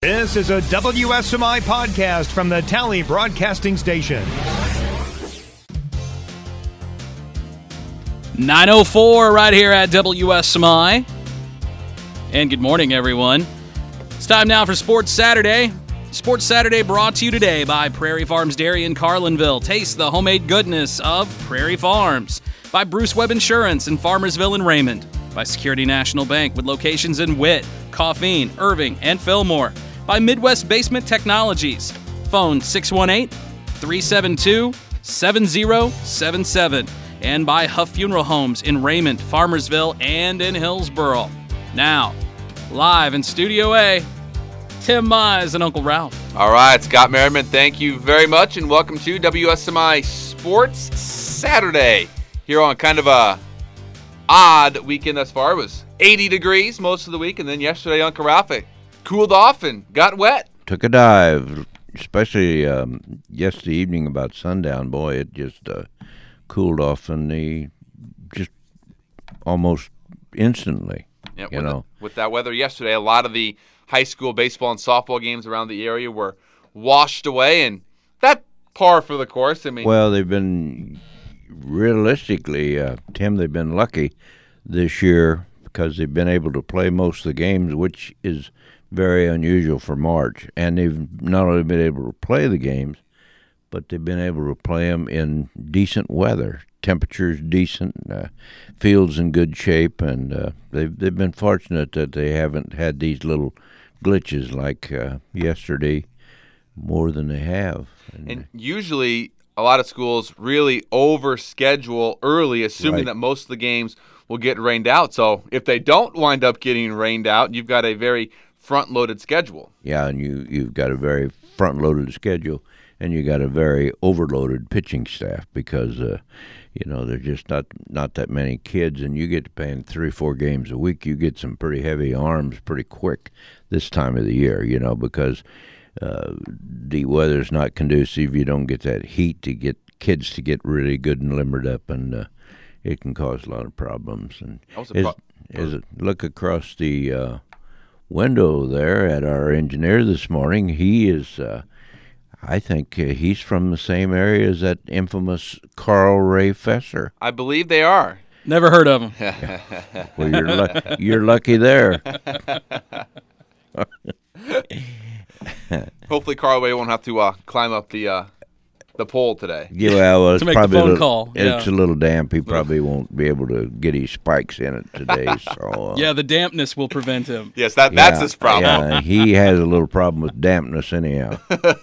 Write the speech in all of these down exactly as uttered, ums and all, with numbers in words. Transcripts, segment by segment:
This is a W S M I podcast from the Tally Broadcasting Station. nine oh four right here at W S M I. And good morning, everyone. It's time now for Sports Saturday. Sports Saturday brought to you today by Prairie Farms Dairy in Carlinville. Taste the homemade goodness of Prairie Farms. By Bruce Webb Insurance in Farmersville and Raymond. By Security National Bank with locations in Witt, Coffeen, Irving, and Fillmore. By Midwest Basement Technologies. Phone six one eight, three seven two, seven zero seven seven. And by Huff Funeral Homes in Raymond, Farmersville, and in Hillsboro. Now, live in Studio A, Tim Mize and Uncle Ralph. All right, Scott Merriman, thank you very much, and welcome to W S M I Sports Saturday. Here on kind of a odd weekend thus far. It was eighty degrees most of the week, and then yesterday, Uncle Ralph cooled off and got wet. Took a dive, especially um, yesterday evening about sundown. Boy, it just uh, cooled off in the just almost instantly. Yeah, you with know, the, with that weather yesterday, a lot of the high school baseball and softball games around the area were washed away, and that par for the course. I mean, well, they've been realistically, uh, Tim, they've been lucky this year because they've been able to play most of the games, which is very unusual for March. And they've not only been able to play the games, but they've been able to play them in decent weather. Temperatures decent, uh, fields in good shape, and uh, they've they've been fortunate that they haven't had these little glitches like uh, yesterday more than they have. And, and usually a lot of schools really overschedule early, assuming right. that most of the games will get rained out. So if they don't wind up getting rained out, you've got a very front-loaded schedule. Yeah, and you, you've got a very front-loaded schedule, and you got a very overloaded pitching staff because, uh, you know, there's just not, not that many kids, and you get to playing three, four games a week. You get some pretty heavy arms pretty quick this time of the year, you know, because uh, the weather's not conducive. You don't get that heat to get kids to get really good and limbered up, and uh, it can cause a lot of problems. And as, pro- as a look across the uh, window there at our engineer this morning, he is, uh, I think uh, he's from the same area as that infamous Carl Ray Fesser. I believe they are. Never heard of him. Well, you're, lu- you're lucky there. Hopefully Carl Ray won't have to uh, climb up the uh, the pole today. Yeah, well, it's To make the probably phone a little, call, yeah. It's a little damp. He probably won't be able to get his spikes in it today. So uh, Yeah, the dampness will prevent him. Yes, that yeah, that's his problem. Yeah, he has a little problem with dampness anyhow.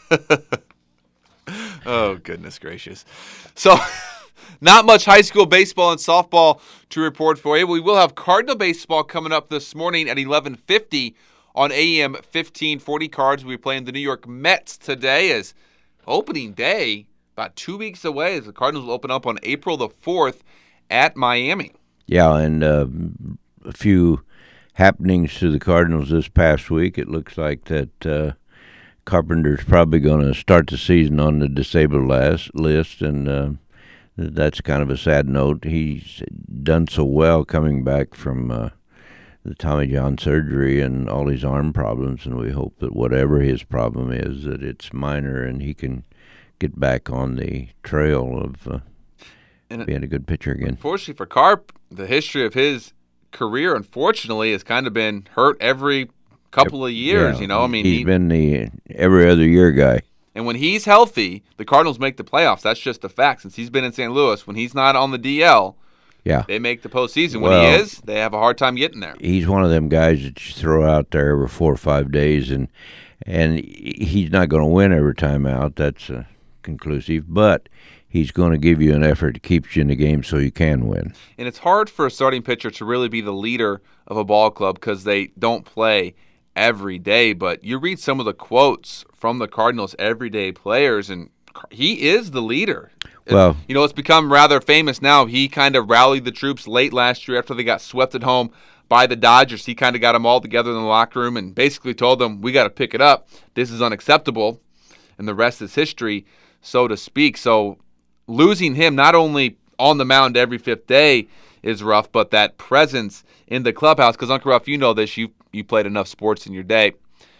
Oh, goodness gracious. So, not much high school baseball and softball to report for you. We will have Cardinal baseball coming up this morning at eleven fifty on A M fifteen forty. Cards will be playing the New York Mets today as opening day, about two weeks away, as the Cardinals will open up on April the fourth at Miami. Yeah, and uh, a few happenings to the Cardinals this past week. It looks like that uh, Carpenter's probably going to start the season on the disabled last list, and uh, that's kind of a sad note. He's done so well coming back from uh, the Tommy John surgery and all his arm problems, and we hope that whatever his problem is, that it's minor and he can get back on the trail of uh, and being a good pitcher again. Unfortunately for Carp, the history of his career, unfortunately, has kind of been hurt every couple of years. Yeah, you know, I mean, he's he, been the every other year guy. And when he's healthy, the Cardinals make the playoffs. That's just a fact. Since he's been in Saint Louis, when he's not on the D L, Yeah, they make the postseason. When well, he is, they have a hard time getting there. He's one of them guys that you throw out there every four or five days, and and he's not going to win every time out. That's uh, conclusive, but he's going to give you an effort to keep you in the game so you can win. And it's hard for a starting pitcher to really be the leader of a ball club because they don't play every day. But you read some of the quotes from the Cardinals' everyday players, and he is the leader. Well, you know, it's become rather famous now. He kind of rallied the troops late last year after they got swept at home by the Dodgers. He kind of got them all together in the locker room and basically told them, we got to pick it up. This is unacceptable. And the rest is history, so to speak. So losing him not only on the mound every fifth day is rough, but that presence in the clubhouse, because Uncle Ruff, you know this, you you played enough sports in your day.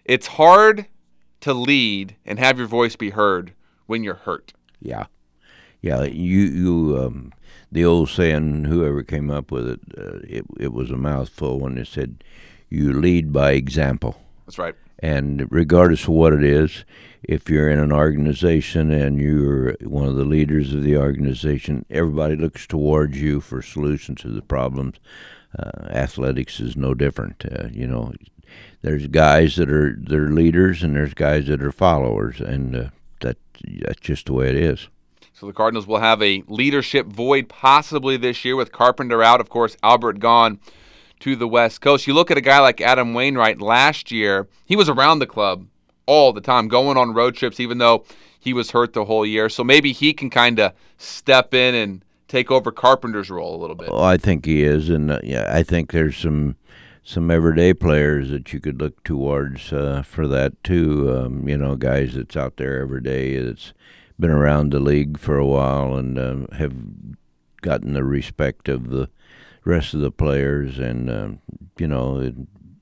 it's hard to lead and have your voice be heard when you're hurt. Yeah. Yeah, you, you um, the old saying, whoever came up with it, uh, it, it was a mouthful when it said, you lead by example. That's right. And regardless of what it is, if you're in an organization and you're one of the leaders of the organization, everybody looks towards you for solutions to the problems. Uh, athletics is no different. Uh, you know, there's guys that are they're leaders and there's guys that are followers, and uh, that that's just the way it is. So the Cardinals will have a leadership void possibly this year with Carpenter out, of course, Albert gone to the West Coast. You look at a guy like Adam Wainwright last year, he was around the club all the time, going on road trips, even though he was hurt the whole year. So maybe he can kind of step in and take over Carpenter's role a little bit. Oh, I think he is, and uh, yeah, I think there's some some everyday players that you could look towards uh, for that too. Um, you know, guys that's out there every day, that's been around the league for a while and uh, have gotten the respect of the rest of the players, and uh, you know, it,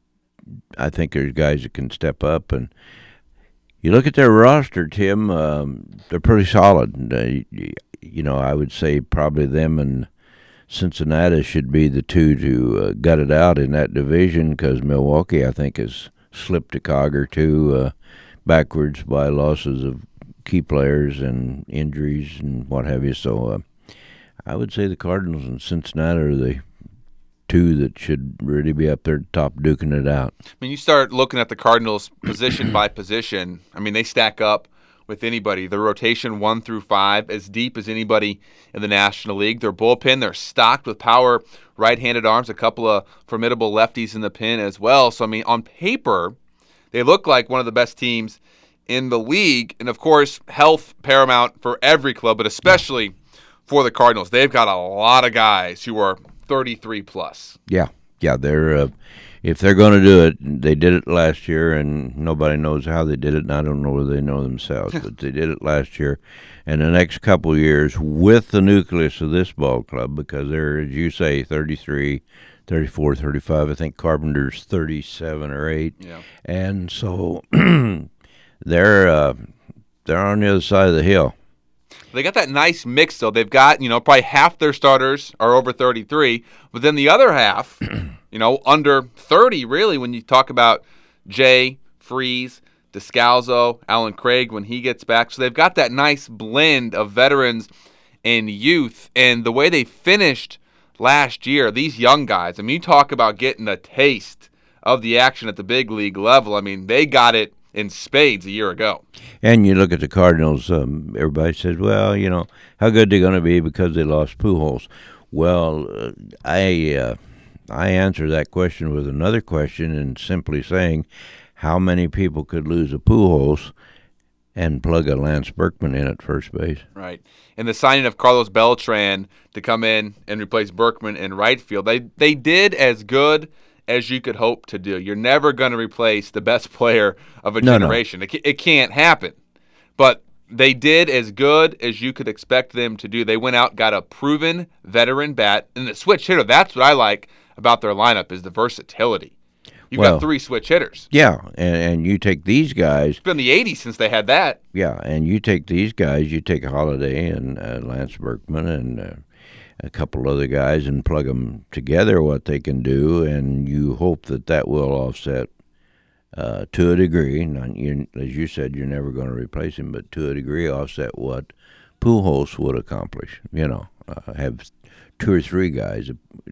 I think there's guys that can step up. And you look at their roster, Tim, um, they're pretty solid. Uh, you, you know, I would say probably them and Cincinnati should be the two to uh, gut it out in that division, because Milwaukee, I think, has slipped a cog or two uh, backwards by losses of key players and injuries and what have you. So uh, I would say the Cardinals and Cincinnati are the two that should really be up there at the top duking it out. I mean, you start looking at the Cardinals position by position. I mean, they stack up with anybody. Their rotation one through five, as deep as anybody in the National League. Their bullpen, they're stocked with power right-handed arms, a couple of formidable lefties in the pen as well. So, I mean, on paper, they look like one of the best teams in the league. And, of course, health paramount for every club, but especially for the Cardinals. They've got a lot of guys who are thirty-three plus. Yeah, yeah, they're uh, if they're going to do it, they did it last year, and nobody knows how they did it, and I don't know whether they know themselves, but they did it last year. And the next couple of years, with the nucleus of this ball club, because they're, as you say, thirty-three, thirty-four, thirty-five. I think Carpenter's thirty-seven or eight. Yeah. And so they're uh, they're on the other side of the hill. They got that nice mix, though. They've got, you know, probably half their starters are over thirty-three, but then the other half, you know, under thirty, really, when you talk about Jay, Freese, Descalzo, Alan Craig when he gets back. So they've got that nice blend of veterans and youth. And the way they finished last year, these young guys, I mean, you talk about getting a taste of the action at the big league level. I mean, they got it in spades a year ago. And you look at the Cardinals, um, everybody says, well, you know, how good they're going to be because they lost Pujols. Well, uh, I uh, I answer that question with another question and simply saying, how many people could lose a Pujols and plug a Lance Berkman in at first base? Right. And the signing of Carlos Beltran to come in and replace Berkman in right field, they they did as good as you could hope to do. You're never going to replace the best player of a no, generation. No. It, it can't happen. But they did as good as you could expect them to do. They went out, got a proven veteran bat, and the switch hitter, that's what I like about their lineup, is the versatility. You've well, got three switch hitters. Yeah, and, and you take these guys. It's been the eighties since they had that. Yeah, and you take these guys, you take Holiday and uh, Lance Berkman and uh, a couple other guys and plug them together, what they can do, and you hope that that will offset uh, to a degree. Not, you, as you said, you're never going to replace him, but to a degree offset what Pujols would accomplish. You know, uh, have two or three guys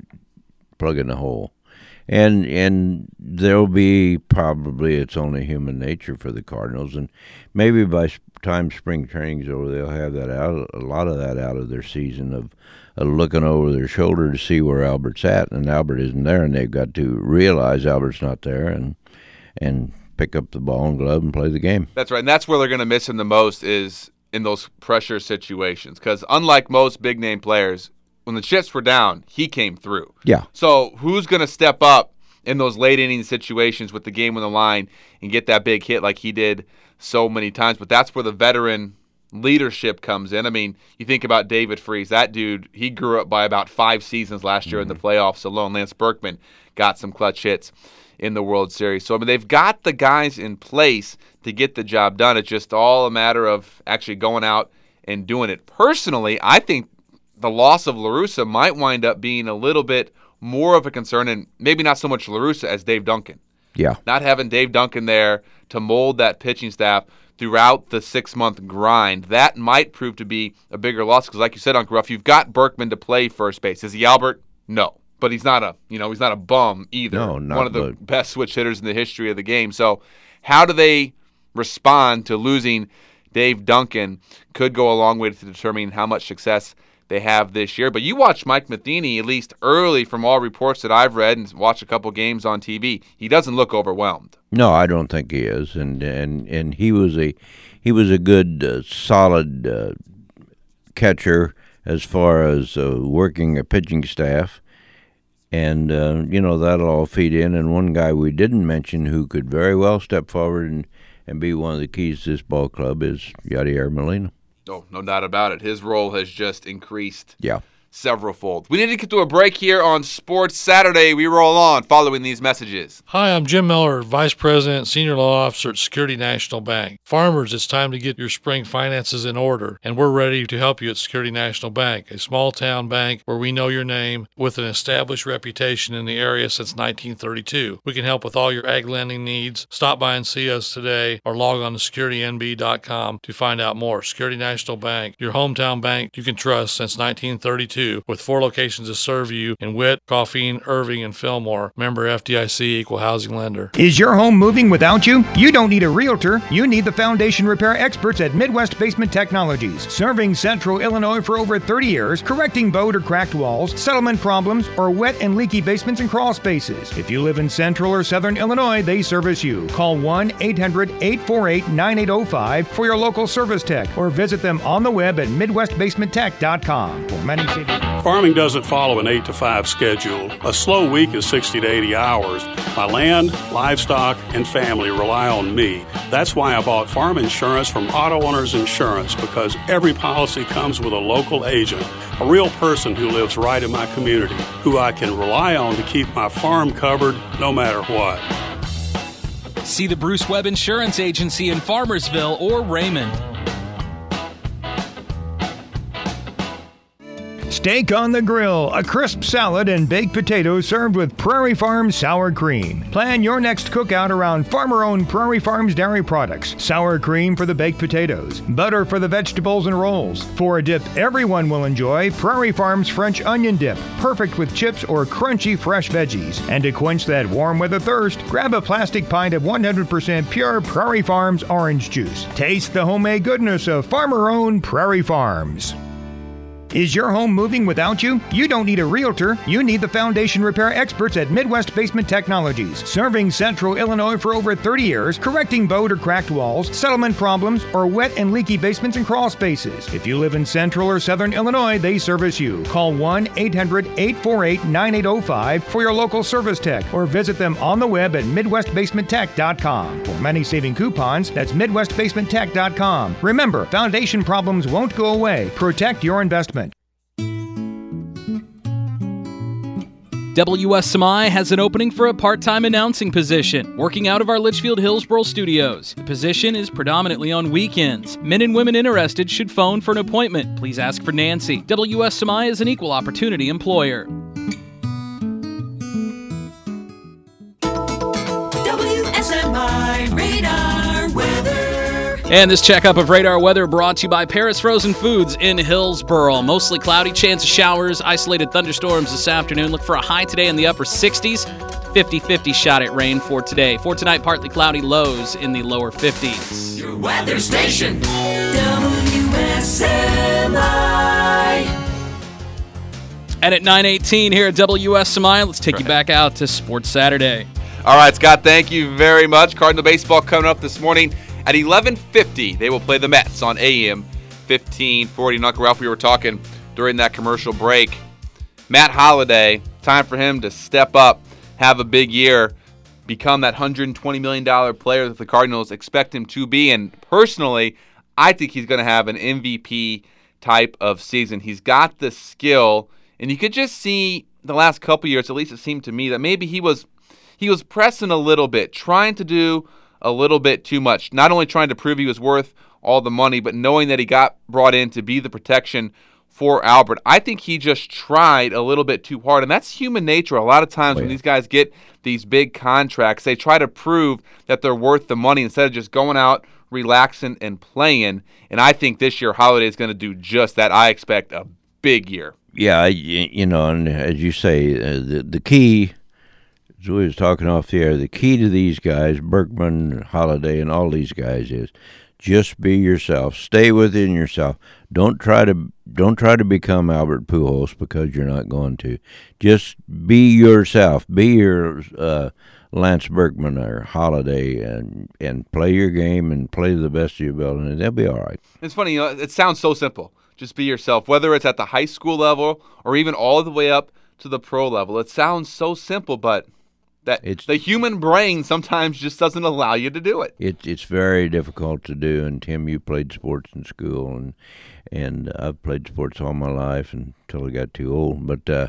plugging the hole. And and there'll be probably, it's only human nature for the Cardinals, and maybe by time spring training's over, they'll have that out, a lot of that out of their season of, of looking over their shoulder to see where Albert's at, and Albert isn't there, and they've got to realize Albert's not there, and and pick up the ball and glove and play the game. That's right, and that's where they're going to miss him the most, is in those pressure situations, because unlike most big name players, when the chips were down, he came through. Yeah. So who's going to step up in those late inning situations with the game on the line and get that big hit like he did so many times? But that's where the veteran leadership comes in. I mean, you think about David Freese. That dude, he grew up by about five seasons last year mm-hmm. in the playoffs alone. Lance Berkman got some clutch hits in the World Series. So, I mean, they've got the guys in place to get the job done. It's just all a matter of actually going out and doing it. Personally, I think the loss of La Russa might wind up being a little bit more of a concern, and maybe not so much La Russa as Dave Duncan. Yeah. Not having Dave Duncan there to mold that pitching staff throughout the six-month grind, that might prove to be a bigger loss because, like you said, Uncle Ruff, you've got Berkman to play first base. Is he Albert? No. But he's not a, you know, he's not a bum either. No, not One of the good. best switch hitters in the history of the game. So how do they respond to losing Dave Duncan could go a long way to determining how much success they have this year. But you watch Mike Matheny, at least early from all reports that I've read and watched a couple games on T V, he doesn't look overwhelmed. No, I don't think he is, and and, and he was a he was a good, uh, solid uh, catcher as far as uh, working a pitching staff, and uh, you know that'll all feed in. And one guy we didn't mention who could very well step forward and, and be one of the keys to this ball club is Yadier Molina. Oh, no doubt about it. His role has just increased. Yeah. Several-fold. We need to get to a break here on Sports Saturday. We roll on following these messages. Hi, I'm Jim Miller, Vice President, Senior Law Officer at Security National Bank. Farmers, it's time to get your spring finances in order, and we're ready to help you at Security National Bank, a small-town bank where we know your name with an established reputation in the area since nineteen thirty-two. We can help with all your ag lending needs. Stop by and see us today or log on to security n b dot com to find out more. Security National Bank, your hometown bank you can trust since nineteen thirty-two. With four locations to serve you in Witt, Coffeen, Irving, and Fillmore. Member F D I C, Equal Housing Lender. Is your home moving without you? You don't need a realtor. You need the foundation repair experts at Midwest Basement Technologies. Serving Central Illinois for over thirty years, correcting bowed or cracked walls, settlement problems, or wet and leaky basements and crawl spaces. If you live in Central or Southern Illinois, they service you. Call one eight hundred eight four eight nine eight zero five for your local service tech or visit them on the web at midwest basement tech dot com. For many cities. Farming doesn't follow an eight to five schedule. A slow week is sixty to eighty hours. My land, livestock, and family rely on me. That's why I bought farm insurance from Auto Owners Insurance, because every policy comes with a local agent, a real person who lives right in my community, who I can rely on to keep my farm covered no matter what. See the Bruce Webb Insurance Agency in Farmersville or Raymond. Steak on the grill, a crisp salad, and baked potatoes served with Prairie Farms sour cream. Plan your next cookout around farmer-owned Prairie Farms dairy products. Sour cream for the baked potatoes, butter for the vegetables and rolls. For a dip everyone will enjoy, Prairie Farms French onion dip, perfect with chips or crunchy fresh veggies. And to quench that warm weather thirst, grab a plastic pint of one hundred percent pure Prairie Farms orange juice. Taste the homemade goodness of farmer-owned Prairie Farms. Is your home moving without you? You don't need a realtor. You need the foundation repair experts at Midwest Basement Technologies. Serving Central Illinois for over thirty years, correcting bowed or cracked walls, settlement problems, or wet and leaky basements and crawl spaces. If you live in Central or Southern Illinois, they service you. Call one eight hundred eight four eight nine eight zero five for your local service tech or visit them on the web at midwest basement tech dot com. For many saving coupons, that's midwest basement tech dot com. Remember, foundation problems won't go away. Protect your investment. W S M I has an opening for a part-time announcing position, working out of our Litchfield Hillsboro studios. The position is predominantly on weekends. Men and women interested should phone for an appointment. Please ask for Nancy. W S M I is an equal opportunity employer. W S M I Radar Weather. And this checkup of radar weather brought to you by Paris Frozen Foods in Hillsboro. Mostly cloudy, chance of showers, isolated thunderstorms this afternoon. Look for a high today in the upper sixties. fifty-fifty shot at rain for today. For tonight, partly cloudy, lows in the lower fifties. Your weather station, W S M I. And at nine eighteen here at W S M I, let's take you back out to Sports Saturday. All right, Scott, thank you very much. Cardinal baseball coming up this morning. At eleven fifty, they will play the Mets on A M fifteen forty. And Uncle Ralph, we were talking during that commercial break. Matt Holliday, time for him to step up, have a big year, become that one hundred twenty million dollars player that the Cardinals expect him to be. And personally, I think he's going to have an M V P type of season. He's got the skill, and you could just see the last couple years, at least it seemed to me, that maybe he was he was pressing a little bit, trying to do a little bit too much. Not only trying to prove he was worth all the money, but knowing that he got brought in to be the protection for Albert. I think he just tried a little bit too hard, and that's human nature. A lot of times oh, yeah. when these guys get these big contracts, they try to prove that they're worth the money instead of just going out, relaxing, and playing. And I think this year Holiday is going to do just that. I expect a big year. Yeah, you know, and as you say, uh, the the key, as we was talking off the air, the key to these guys, Berkman, Holiday, and all these guys is just be yourself. Stay within yourself. Don't try to don't try to become Albert Pujols, because you're not going to. Just be yourself. Be your uh, Lance Berkman or Holiday, and and play your game and play to the best of your ability, and they'll be all right. It's funny, you know, it sounds so simple. Just be yourself, whether it's at the high school level or even all the way up to the pro level. It sounds so simple, but that it's, the human brain sometimes just doesn't allow you to do it. It it's very difficult to do. And Tim, you played sports in school, and and I've played sports all my life until I got too old. But uh,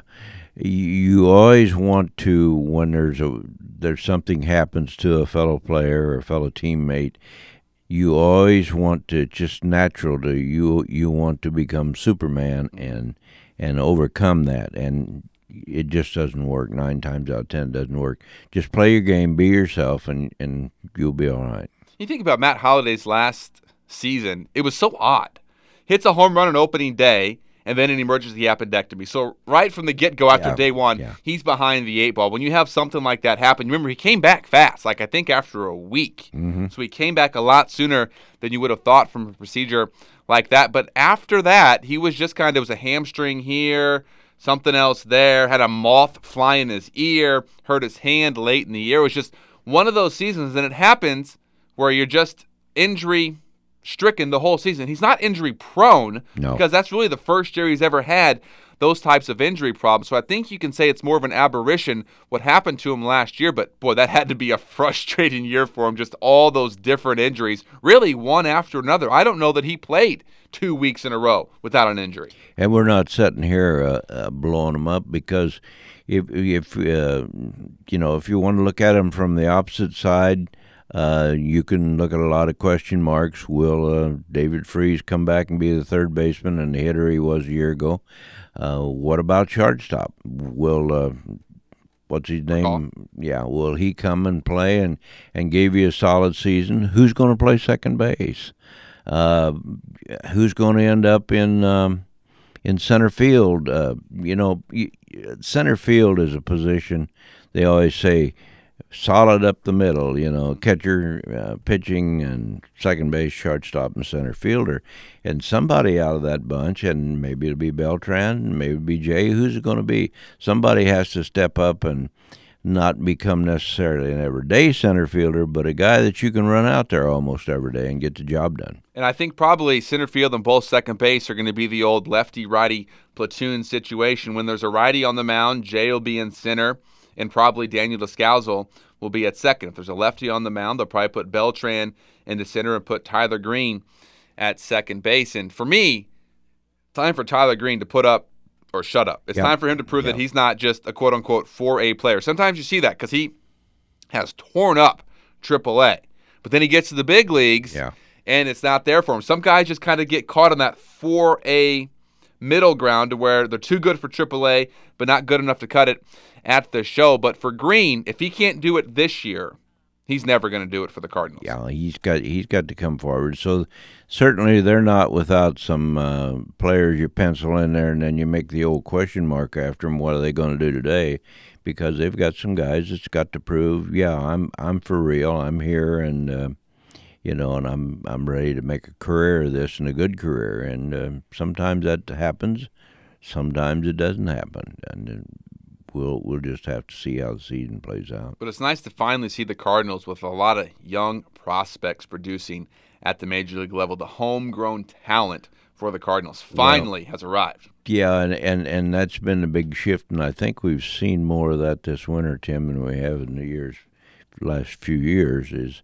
you always want to, when there's a there's something happens to a fellow player or a fellow teammate, you always want to, just natural to you, you want to become Superman and and overcome that. And it just doesn't work. Nine times out of ten, it doesn't work. Just play your game, be yourself, and, and you'll be all right. You think about Matt Holliday's last season, it was so odd. Hits a home run on opening day, and then an emergency appendectomy. So right from the get-go after yeah, day one, yeah. he's behind the eight ball. When you have something like that happen, remember, he came back fast, like I think after a week. Mm-hmm. So he came back a lot sooner than you would have thought from a procedure like that. But after that, he was just kind of, it was a hamstring here, something else there, had a moth fly in his ear, hurt his hand late in the year. It was just one of those seasons, and it happens where you're just injury stricken the whole season. He's not injury prone, no. because that's really the first year he's ever had those types of injury problems. So I think you can say it's more of an aberration what happened to him last year, but boy, that had to be a frustrating year for him, just all those different injuries, really one after another. I don't know that he played two weeks in a row without an injury. And we're not sitting here uh, uh, blowing him up, because if, if uh, you know, if you want to look at him from the opposite side, Uh, you can look at a lot of question marks. Will uh, David Freese come back and be the third baseman and the hitter he was a year ago? Uh, what about shortstop? Will uh, what's his name? McCall. Yeah, will he come and play and, and give you a solid season? Who's going to play second base? Uh, who's going to end up in um, in center field? Uh, you know, center field is a position they always say, solid up the middle, you know, catcher, uh, pitching, and second base, shortstop, and center fielder. And somebody out of that bunch, and maybe it'll be Beltran, maybe it'll be Jay, who's it going to be? Somebody has to step up and not become necessarily an everyday center fielder, but a guy that you can run out there almost every day and get the job done. And I think probably center field and both second base are going to be the old lefty-righty platoon situation. When there's a righty on the mound, Jay will be in center, and probably Daniel Descalzo will be at second. If there's a lefty on the mound, they'll probably put Beltran in the center and put Tyler Green at second base. And for me, time for Tyler Green to put up or shut up. It's yep. time for him to prove yep. that he's not just a quote-unquote four A player. Sometimes you see that because he has torn up triple A. But then he gets to the big leagues, yeah. and it's not there for him. Some guys just kind of get caught on that four A middle ground to where they're too good for triple A but not good enough to cut it at the show. But for Green, if he can't do it this year, he's never going to do it for the Cardinals. Yeah, he's got he's got to come forward. So certainly they're not without some uh, players you pencil in there, and then you make the old question mark after them. What are they going to do today? Because they've got some guys that's got to prove, yeah, I'm I'm for real. I'm here, and uh, you know, and I'm I'm ready to make a career of this, and a good career. And uh, sometimes that happens, sometimes it doesn't happen, and. Uh, We'll we'll just have to see how the season plays out. But it's nice to finally see the Cardinals with a lot of young prospects producing at the major league level. The homegrown talent for the Cardinals finally well, has arrived. Yeah, and, and, and that's been a big shift, and I think we've seen more of that this winter, Tim, than we have in the years, last few years. Is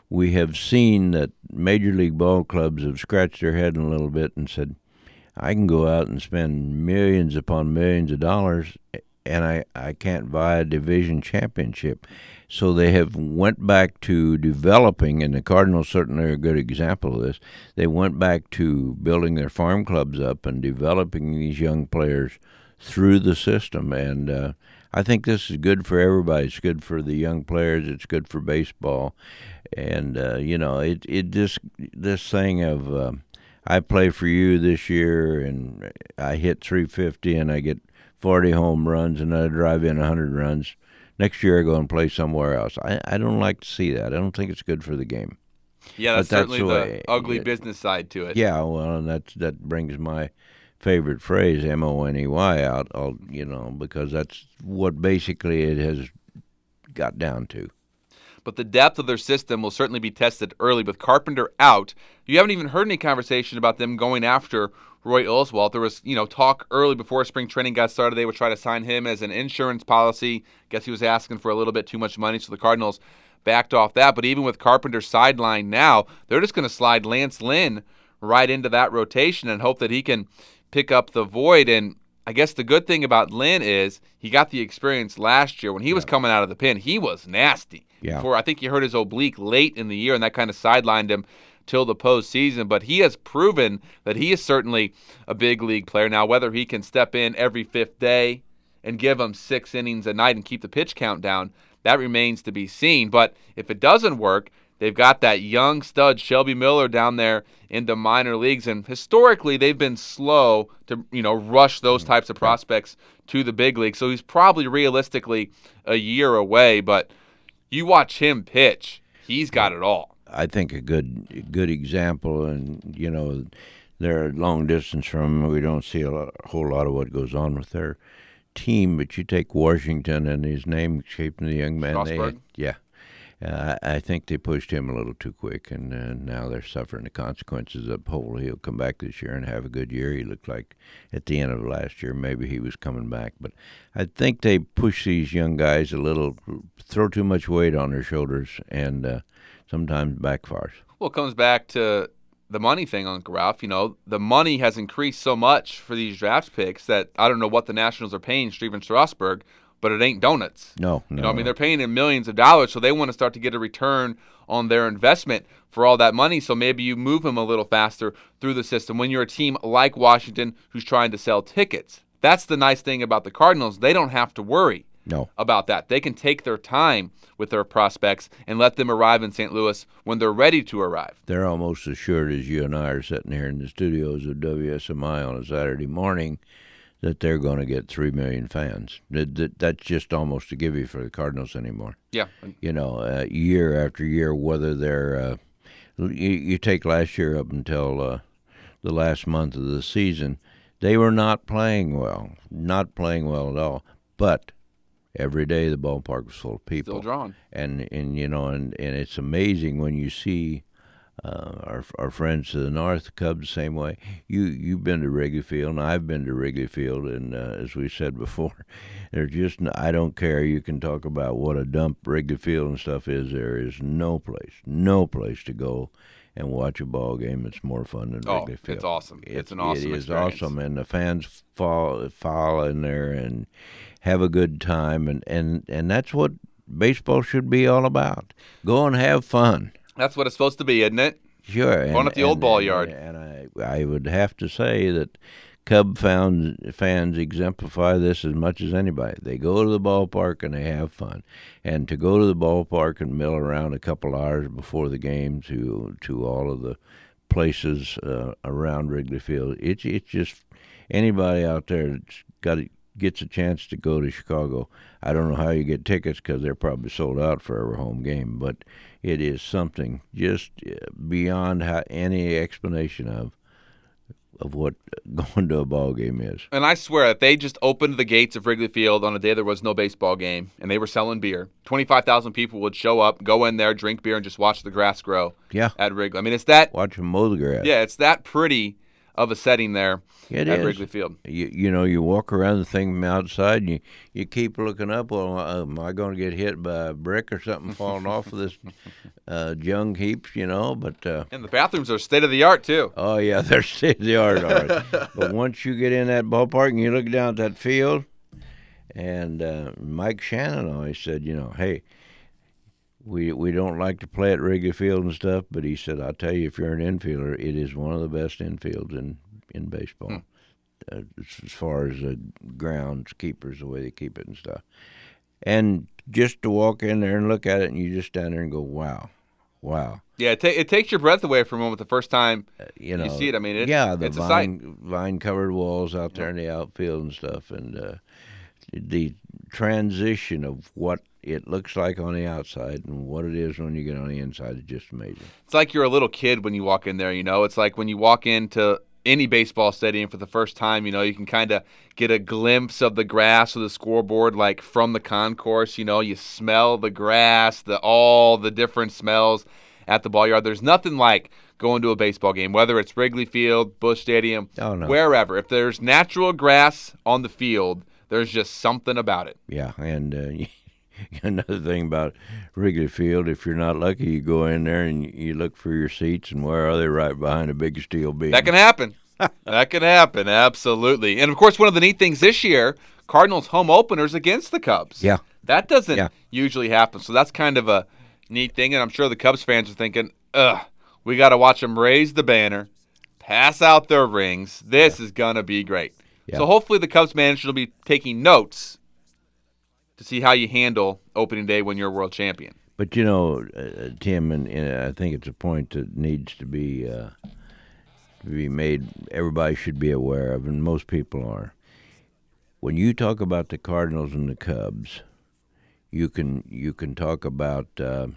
we have seen that Major League ball clubs have scratched their head a little bit and said, I can go out and spend millions upon millions of dollars, and I, I can't buy a division championship. So they have went back to developing, and the Cardinals certainly are a good example of this. They went back to building their farm clubs up and developing these young players through the system. And uh, I think this is good for everybody. It's good for the young players. It's good for baseball. And, uh, you know, it, it just, this thing of uh, I play for you this year and I hit three fifty and I get forty home runs and I drive in one hundred runs. Next year I go and play somewhere else. I, I don't like to see that. I don't think it's good for the game. Yeah, that's, that's certainly the, the way, ugly it, business side to it. Yeah, well, and that's, that brings my favorite phrase, M O N E Y, out, I'll, you know, because that's what basically it has got down to. But the depth of their system will certainly be tested early with Carpenter out. You haven't even heard any conversation about them going after Roy Oswalt. There was, you know, talk early before spring training got started. They would try to sign him as an insurance policy. Guess he was asking for a little bit too much money, so the Cardinals backed off that. But even with Carpenter sidelined now, they're just going to slide Lance Lynn right into that rotation and hope that he can pick up the void. And I guess the good thing about Lynn is he got the experience last year. When he was yeah. coming out of the pen, he was nasty. Yeah. Before, I think he hurt his oblique late in the year, and that kind of sidelined him till the postseason. But he has proven that he is certainly a big league player. Now, whether he can step in every fifth day and give them six innings a night and keep the pitch count down, that remains to be seen. But if it doesn't work, they've got that young stud Shelby Miller down there in the minor leagues, and historically they've been slow to, you know, rush those types of prospects to the big league. So he's probably realistically a year away, but you watch him pitch, he's got it all. I think a good good example, and you know, they're long distance from them. We don't see a, lot, a whole lot of what goes on with their team, but you take Washington and his name escaping the young man. They had, yeah. Uh, I think they pushed him a little too quick, and uh, now they're suffering the consequences of hopefully he'll come back this year and have a good year. He looked like at the end of last year maybe he was coming back. But I think they push these young guys a little, throw too much weight on their shoulders, and uh, sometimes backfires. Well, it comes back to the money thing, Uncle Ralph. You know, the money has increased so much for these draft picks that I don't know what the Nationals are paying Steven Strasburg, but it ain't donuts. No, no. You know, I mean, they're paying him millions of dollars, so they want to start to get a return on their investment for all that money. So maybe you move him a little faster through the system when you're a team like Washington who's trying to sell tickets. That's the nice thing about the Cardinals. They don't have to worry no. about that. They can take their time with their prospects and let them arrive in Saint Louis when they're ready to arrive. They're almost as sure as you and I are sitting here in the studios of W S M I on a Saturday morning that they're going to get three million fans. That, that, that's just almost a gimme for the Cardinals anymore. Yeah. You know, uh, year after year, whether they're uh, you, you take last year up until uh, the last month of the season, they were not playing well, not playing well at all. But every day the ballpark was full of people. Still drawn. And, and you know, and, and it's amazing when you see Uh, our our friends to the north, the Cubs, the same way. You you've been to Wrigley Field, and I've been to Wrigley Field, and uh, as we said before, there's just no, I don't care. You can talk about what a dump Wrigley Field and stuff is. There is no place, no place to go and watch a ball game that's more fun than oh, Wrigley Field. It's awesome. It's, it's an awesome. It is experience. awesome, and the fans fall fall in there and have a good time, and and and that's what baseball should be all about. Go and have fun. That's what it's supposed to be, isn't it? Sure. Fun and, at the old and, ball and, yard. And I, I would have to say that Cub fans, fans exemplify this as much as anybody. They go to the ballpark and they have fun. And to go to the ballpark and mill around a couple hours before the game to to all of the places uh, around Wrigley Field, it's it's just anybody out there that's got a, gets a chance to go to Chicago. I don't know how you get tickets because they're probably sold out for every home game, but it is something just beyond how any explanation of of what going to a ball game is. And I swear, if they just opened the gates of Wrigley Field on a day there was no baseball game and they were selling beer, twenty-five thousand people would show up, go in there, drink beer, and just watch the grass grow Yeah. at Wrigley. I mean, it's that. Watch them mow the grass. Yeah, it's that pretty of a setting there It at is. Wrigley Field. You, you know, you walk around the thing from outside, and you, you keep looking up. Well, uh, am I going to get hit by a brick or something falling off of this uh, junk heaps, you know? But uh, And the bathrooms are state-of-the-art, too. oh, yeah, they're state-of-the-art, all right. But once you get in that ballpark and you look down at that field, and uh, Mike Shannon always said, you know, hey, we we don't like to play at Wrigley Field and stuff, but he said, I'll tell you, if you're an infielder, it is one of the best infields in, in baseball. Hmm. Uh, as far as uh, groundskeepers, the way they keep it and stuff. And just to walk in there and look at it, and you just stand there and go, wow, wow. Yeah, it, ta- it takes your breath away for a moment the first time Uh, you know, you see it. I mean, it, yeah, the it's a sight. vine, vine-covered walls out there in the outfield and stuff, and uh, the transition of what it looks like on the outside and what it is when you get on the inside is just amazing. It's like you're a little kid when you walk in there, you know. It's like when you walk into any baseball stadium for the first time, you know, you can kind of get a glimpse of the grass or the scoreboard, like from the concourse. You know, you smell the grass, the all the different smells at the ball yard. There's nothing like going to a baseball game, whether it's Wrigley Field, Busch Stadium, Oh, no. wherever. If there's natural grass on the field, there's just something about it. Yeah, and uh, another thing about Wrigley Field, if you're not lucky, you go in there and you look for your seats, and where are they? Right behind a big steel beam. That can happen. That can happen, absolutely. And, of course, one of the neat things this year, Cardinals home openers against the Cubs. Yeah. That doesn't Yeah. usually happen, so that's kind of a neat thing, and I'm sure the Cubs fans are thinking, ugh, we got to watch them raise the banner, pass out their rings. This is going to be great. Yeah. So hopefully the Cubs manager will be taking notes to see how you handle opening day when you're a world champion. But, you know, uh, Tim, and, and I think it's a point that needs to be uh, to be made, everybody should be aware of, and most people are. When you talk about the Cardinals and the Cubs, you can you can talk about uh,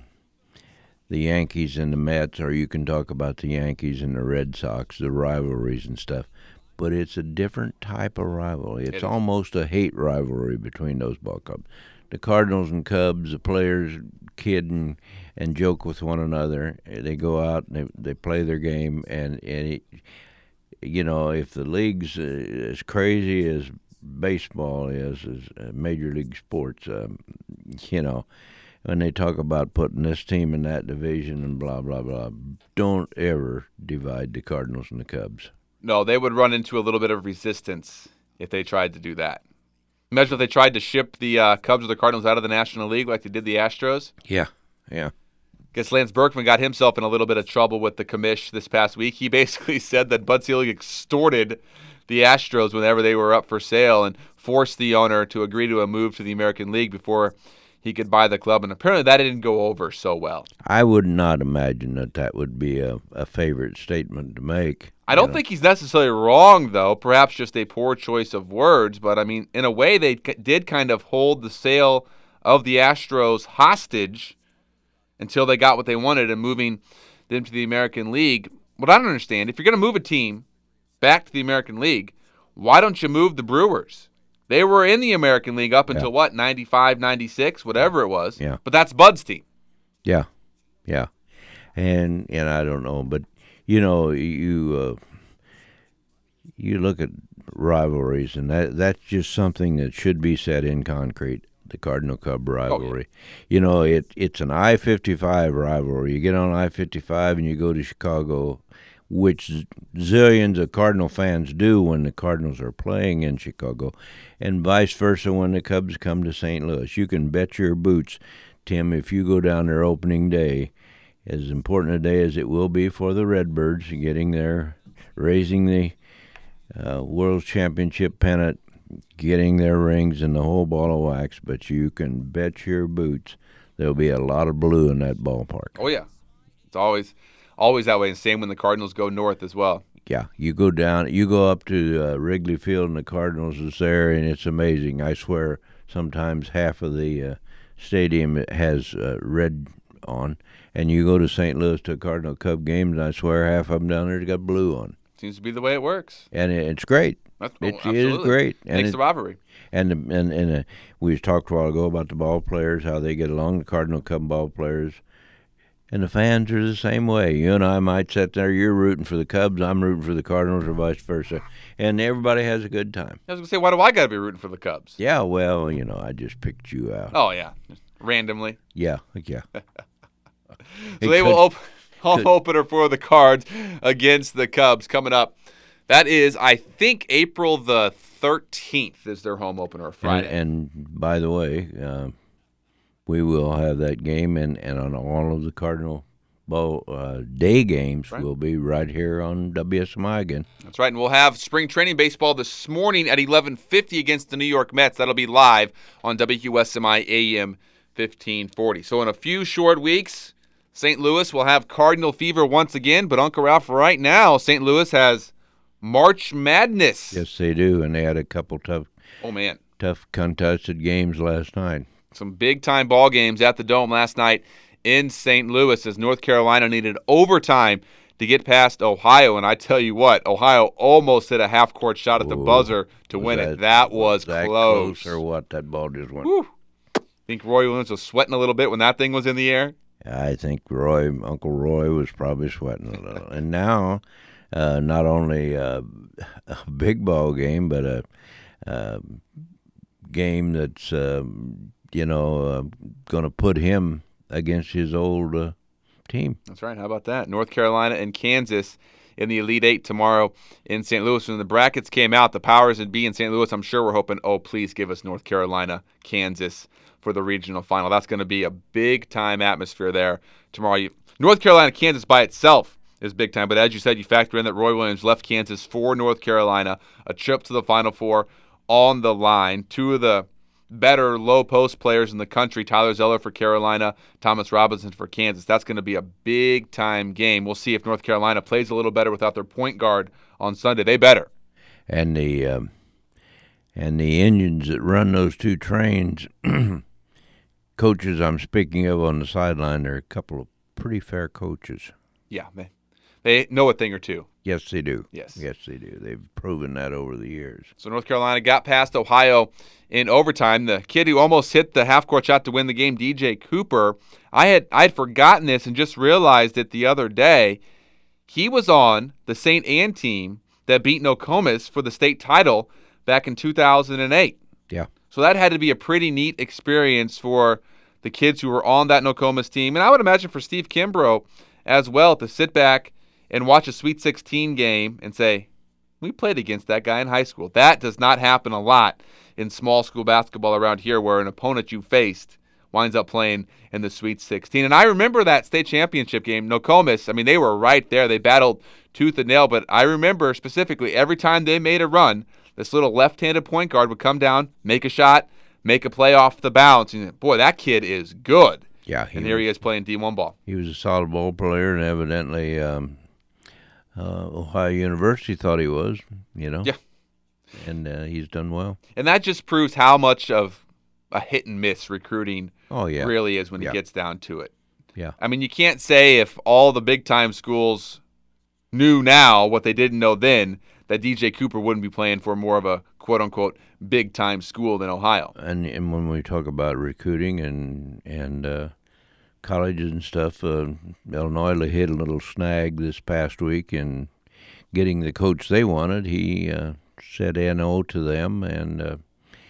the Yankees and the Mets, or you can talk about the Yankees and the Red Sox, the rivalries and stuff. But it's a different type of rivalry. It's It is. almost a hate rivalry between those ball clubs. The Cardinals and Cubs, the players kid and, and joke with one another. They go out and they, they play their game, and, and it, you know, if the league's uh, as crazy as baseball is, as uh, major league sports, um, you know, when they talk about putting this team in that division and blah, blah, blah, don't ever divide the Cardinals and the Cubs. No, they would run into a little bit of resistance if they tried to do that. Imagine if they tried to ship the uh, Cubs or the Cardinals out of the National League like they did the Astros. Yeah, yeah. Guess Lance Berkman got himself in a little bit of trouble with the commish this past week. He basically said that Bud Selig extorted the Astros whenever they were up for sale and forced the owner to agree to a move to the American League before he could buy the club. And apparently that didn't go over so well. I would not imagine that that would be a, a favorite statement to make. I don't you know. think he's necessarily wrong, though. Perhaps just a poor choice of words. But, I mean, in a way, they c- did kind of hold the sale of the Astros hostage until they got what they wanted and moving them to the American League. What I don't understand, if you're going to move a team back to the American League, why don't you move the Brewers? They were in the American League up until, Yeah. what, ninety-five, ninety-six, whatever it was. Yeah. But that's Bud's team. Yeah, yeah, and and I don't know, but you know, you uh, you look at rivalries, and that that's just something that should be set in concrete. The Cardinal Cub rivalry, you know, it it's an I fifty-five rivalry. You get on I fifty-five and you go to Chicago, which zillions of Cardinal fans do when the Cardinals are playing in Chicago, and vice versa when the Cubs come to Saint Louis. You can bet your boots, Tim, if you go down there opening day, as important a day as it will be for the Redbirds getting there, raising the uh, World Championship pennant, getting their rings and the whole ball of wax, but you can bet your boots there'll be a lot of blue in that ballpark. Oh, yeah. It's always always that way, and same when the Cardinals go north as well. Yeah, you go down, you go up to uh, Wrigley Field, and the Cardinals is there, and it's amazing. I swear, sometimes half of the uh, stadium has uh, red on, and you go to Saint Louis to a Cardinal Cub game, and I swear half of them down there got blue on, Seems to be the way it works. and it, it's great. That's, It oh, is absolutely. great, and Makes it- the rivalry. And the, and and uh, we talked a while ago about the ball players, how they get along. The Cardinal Cub ball players And the fans are the same way. You and I might sit there, you're rooting for the Cubs, I'm rooting for the Cardinals, or vice versa. And everybody has a good time. I was going to say, why do I got to be rooting for the Cubs? Yeah, well, you know, I just picked you out. Oh, yeah. Randomly. Yeah, yeah. So It they will could- open home could- opener for the Cards against the Cubs coming up. That is, I think, April the thirteenth is their home opener, Friday. And, and by the way, uh, we will have that game, and, and on all of the Cardinal Bowl uh, day games Right. will be right here on W S M I again. That's right, and we'll have spring training baseball this morning at eleven fifty against the New York Mets. That'll be live on W S M I A M fifteen forty. So in a few short weeks, Saint Louis will have Cardinal fever once again, but Uncle Ralph, right now, Saint Louis has March Madness. Yes, they do, and they had a couple tough, Oh, man. tough contested games last night. Some big-time ball games at the Dome last night in Saint Louis as North Carolina needed overtime to get past Ohio. And I tell you what, Ohio almost hit a half-court shot at the Ooh, buzzer to was win that- it. That was, that close. or what? That ball just went. Whew. Think Roy Williams was sweating a little bit when that thing was in the air? I think Roy, Uncle Roy, was probably sweating a little. And now, uh, not only uh, a big ball game, but a, a game that's um, you know uh, going to put him against his old uh, team. That's right. How about that? North Carolina and Kansas in the Elite Eight tomorrow in Saint Louis. When the brackets came out, the powers that be in Saint Louis, I'm sure we're hoping, oh, please give us North Carolina, Kansas for the regional final. That's going to be a big-time atmosphere there tomorrow. You, North Carolina, Kansas by itself is big time, but as you said, you factor in that Roy Williams left Kansas for North Carolina, a trip to the Final Four on the line. Two of the better low-post players in the country, Tyler Zeller for Carolina, Thomas Robinson for Kansas. That's going to be a big-time game. We'll see if North Carolina plays a little better without their point guard on Sunday. They better. And the um, and the engines that run those two trains, coaches I'm speaking of on the sideline, they're a couple of pretty fair coaches. Yeah, they, they know a thing or two. Yes, they do. Yes. Yes, they do. They've proven that over the years. So North Carolina got past Ohio in overtime. The kid who almost hit the half-court shot to win the game, D J Cooper, I had I had forgotten this and just realized it the other day. He was on the Saint Anne team that beat Nokomis for the state title back in two thousand eight. Yeah. So that had to be a pretty neat experience for the kids who were on that Nokomis team. And I would imagine for Steve Kimbrough as well to sit back and watch a Sweet sixteen game and say, we played against that guy in high school. That does not happen a lot in small school basketball around here where an opponent you faced winds up playing in the Sweet sixteen. And I remember that state championship game, Nokomis. I mean, they were right there. They battled tooth and nail. But I remember specifically every time they made a run, this little left-handed point guard would come down, make a shot, make a play off the bounce. And boy, that kid is good. Yeah. And here he is playing D one ball. He was a solid ball player, and evidently um, uh, Ohio University thought he was, you know. Yeah. And uh, he's done well. And that just proves how much of a hit and miss recruiting Oh, yeah. really is when Yeah. it gets down to it. Yeah. I mean, you can't say if all the big-time schools knew now what they didn't know then that D J Cooper wouldn't be playing for more of a quote-unquote big-time school than Ohio. And and when we talk about recruiting and and uh, colleges and stuff, uh, Illinois hit a little snag this past week in getting the coach they wanted. He uh, said N O to them, and uh,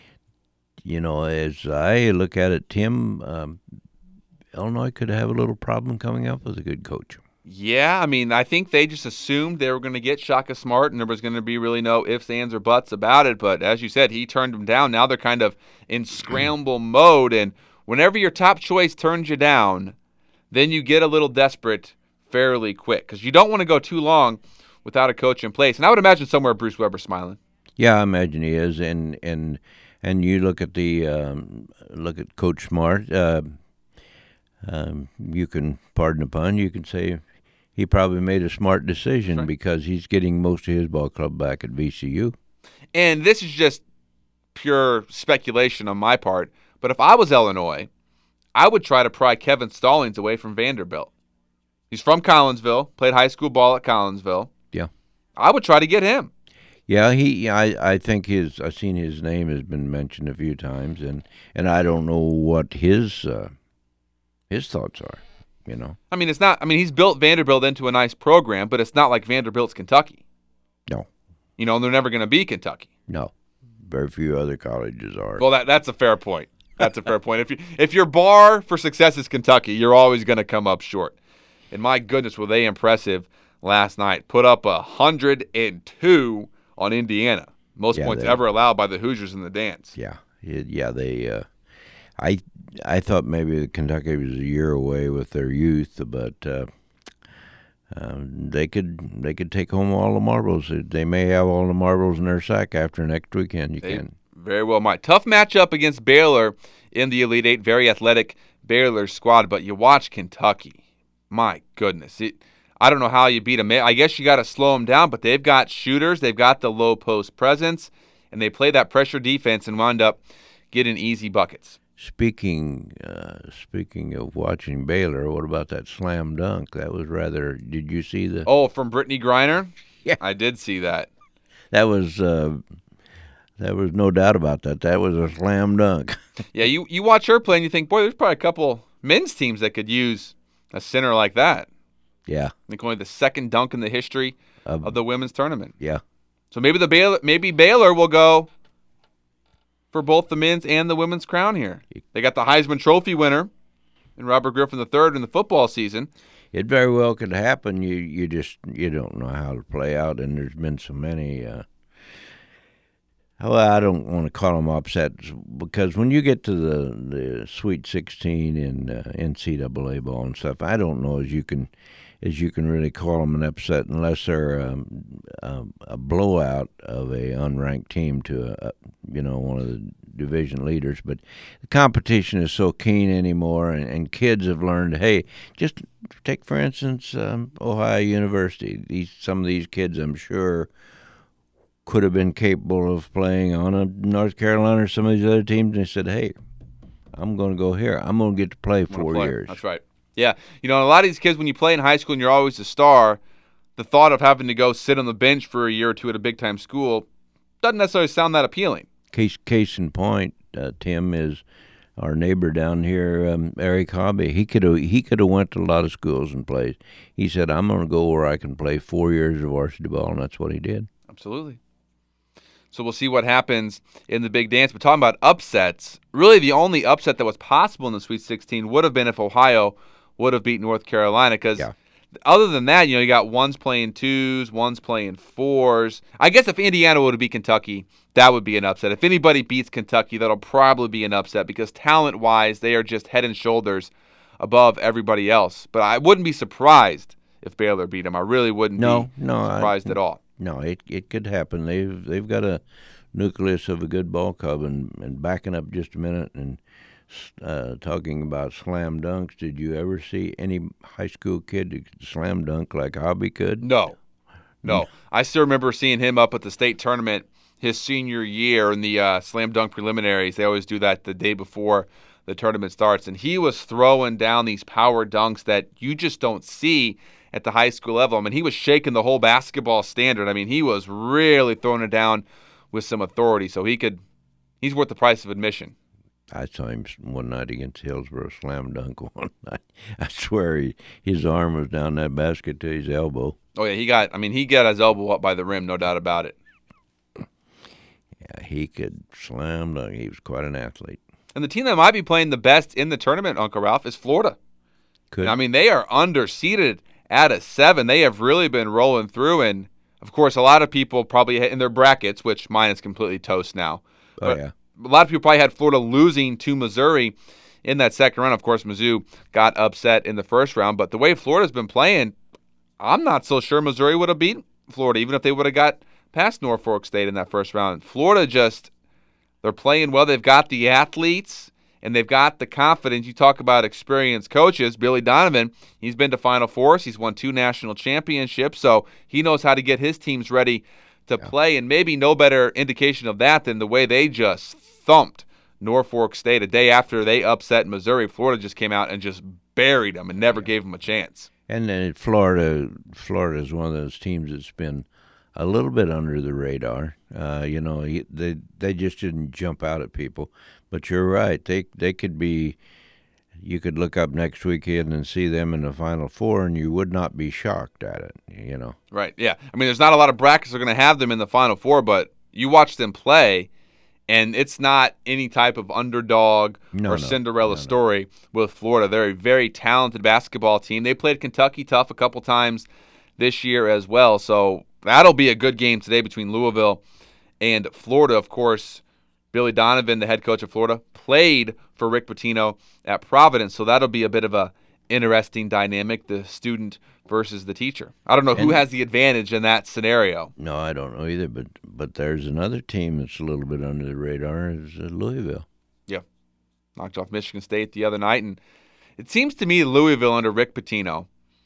you know, as I look at it, Tim, um, Illinois could have a little problem coming up with a good coach. Yeah, I mean, I think they just assumed they were going to get Shaka Smart, and there was going to be really no ifs, ands, or buts about it. But as you said, he turned them down. Now they're kind of in scramble mode, and whenever your top choice turns you down, then you get a little desperate fairly quick because you don't want to go too long without a coach in place. And I would imagine somewhere Bruce Weber's smiling. Yeah, I imagine he is, and and and you look at the um, look at Coach Smart. Uh, um, you can, pardon the pun, you can say he probably made a smart decision right. because he's getting most of his ball club back at V C U. And this is just pure speculation on my part, but if I was Illinois, I would try to pry Kevin Stallings away from Vanderbilt. He's from Collinsville, played high school ball at Collinsville. Yeah. I would try to get him. Yeah, he. I, I think his. I've seen his name has been mentioned a few times, and, and I don't know what his uh, his thoughts are. You know. I mean, it's not. I mean, he's built Vanderbilt into a nice program, but it's not like Vanderbilt's Kentucky. No. You know, they're never going to be Kentucky. No. Very few other colleges are. Well, that that's a fair point. That's a fair point. If you if your bar for success is Kentucky, you're always going to come up short. And my goodness, were they impressive last night? Put up a hundred and two on Indiana, most Yeah, points they- ever allowed by the Hoosiers in the dance. Yeah. It- yeah. They. Uh, I. I thought maybe Kentucky was a year away with their youth, but uh, um, they could. They could take home all the marbles. They may have all the marbles in their sack after next weekend. You They can. very well might. Tough matchup against Baylor in the Elite Eight. Very athletic Baylor squad, but you watch Kentucky. My goodness, it. I don't know how you beat them. I guess you got to slow them down, but they've got shooters. They've got the low post presence, and they play that pressure defense and wind up getting easy buckets. Speaking uh, speaking of watching Baylor, what about that slam dunk? That was rather. Did you see the? Oh, from Brittany Griner? Yeah. I did see that. That was. Uh, There was no doubt about that. That was a slam dunk. Yeah, you, you watch her play and you think, boy, there's probably a couple men's teams that could use a center like that. Yeah, I think only the second dunk in the history Um, of the women's tournament. yeah. So maybe the Baylor, maybe Baylor will go for both the men's and the women's crown here. They got the Heisman Trophy winner and Robert Griffin the third in the football season. It very well could happen. You you just you don't know how to play out, and there's been so many. Uh, well, I don't want to call them upsets because when you get to the, the Sweet sixteen in uh, N C double A ball and stuff, I don't know as you can as you can really call them an upset unless they're um, a, a blowout of a unranked team to a, a you know one of the division leaders. But the competition is so keen anymore, and, and kids have learned. Hey, just take for instance um, Ohio University. These some of these kids, I'm sure, could have been capable of playing on a North Carolina or some of these other teams. And they said, hey, I'm going to go here. I'm going to get to play I'm gonna four play. years. That's right. Yeah. You know, a lot of these kids, when you play in high school and you're always a star, the thought of having to go sit on the bench for a year or two at a big-time school doesn't necessarily sound that appealing. Case case in point, uh, Tim, is our neighbor down here, um, Eric Hobby. He could have he could have went to a lot of schools and played. He said, I'm going to go where I can play four years of varsity ball, and that's what he did. Absolutely. So we'll see what happens in the big dance. But talking about upsets, really the only upset that was possible in the Sweet sixteen would have been if Ohio would have beat North Carolina, because Yeah. other than that, you know, you got one's playing twos, one's playing fours. I guess if Indiana would have beat Kentucky, that would be an upset. If anybody beats Kentucky, that'll probably be an upset because talent-wise, they are just head and shoulders above everybody else. But I wouldn't be surprised if Baylor beat them. I really wouldn't No, be no, I- surprised at all. No, it it could happen. They've they've got a nucleus of a good ball club, and, and backing up just a minute and uh, talking about slam dunks. Did you ever see any high school kid that could slam dunk like Hobby could? No, no. I still remember seeing him up at the state tournament his senior year in the uh, slam dunk preliminaries. They always do that the day before the tournament starts, and he was throwing down these power dunks that you just don't see at the high school level. I mean, he was shaking the whole basketball standard. I mean, he was really throwing it down with some authority, so he could. He's worth the price of admission. I saw him one night against Hillsborough slam dunk one night. I swear he, his arm was down that basket to his elbow. Oh yeah, he got. I mean, he got his elbow up by the rim, no doubt about it. Yeah, he could slam dunk. He was quite an athlete. And the team that might be playing the best in the tournament, Uncle Ralph, is Florida. Could I mean, they are underseeded at a seven. They have really been rolling through, and of course, a lot of people probably in their brackets, which mine is completely toast now. oh yeah. A lot of people probably had Florida losing to Missouri in that second round. Of course, Mizzou got upset in the first round, but the way Florida's been playing, I'm not so sure Missouri would have beat Florida, even if they would have got past Norfolk State in that first round. Florida just, they're playing well. They've got the athletes, and they've got the confidence. You talk about experienced coaches. Billy Donovan, he's been to Final Fours. He's won two national championships, so he knows how to get his teams ready to Yeah. play, and maybe no better indication of that than the way they just thumped Norfolk State a day after they upset Missouri. Florida just came out and just buried them and never gave them a chance. And then Florida, Florida is one of those teams that's been a little bit under the radar. Uh, you know, they they just didn't jump out at people. But you're right; they they could be you could look up next weekend and see them in the Final Four, and you would not be shocked at it, you know. Right, yeah. I mean, there's not a lot of brackets that are going to have them in the Final Four, but you watch them play, and it's not any type of underdog No, or no. Cinderella No, no. story with Florida. They're a very talented basketball team. They played Kentucky tough a couple times this year as well, so that'll be a good game today between Louisville and Florida. Of course, Billy Donovan, the head coach of Florida, played for Rick Pitino at Providence, so that'll be a bit of a interesting dynamic, the student versus the teacher. I don't know who And- has the advantage in that scenario. No, I don't know either, but but there's another team that's a little bit under the radar, is uh, Louisville. Yeah, knocked off Michigan State the other night, and it seems to me Louisville under Rick Pitino,